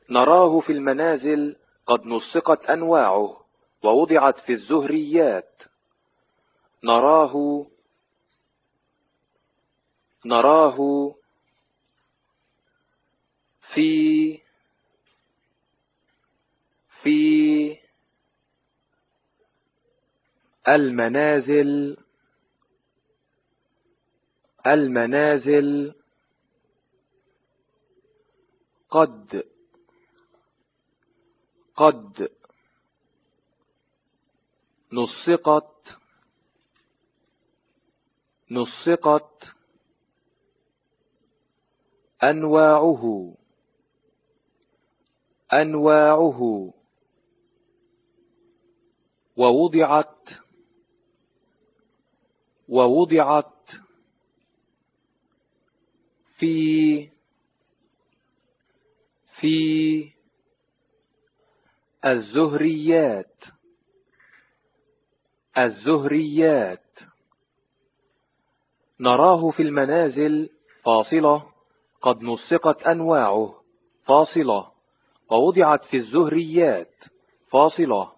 نراه في المنازل قد نسقت أنواعه ووضعت في الزهريات. نراه في المنازل قد نسقت أنواعه ووضعت في الزهريات. نراه في المنازل فاصلة قد نسقت أنواعه فاصلة ووضعت في الزهريات فاصلة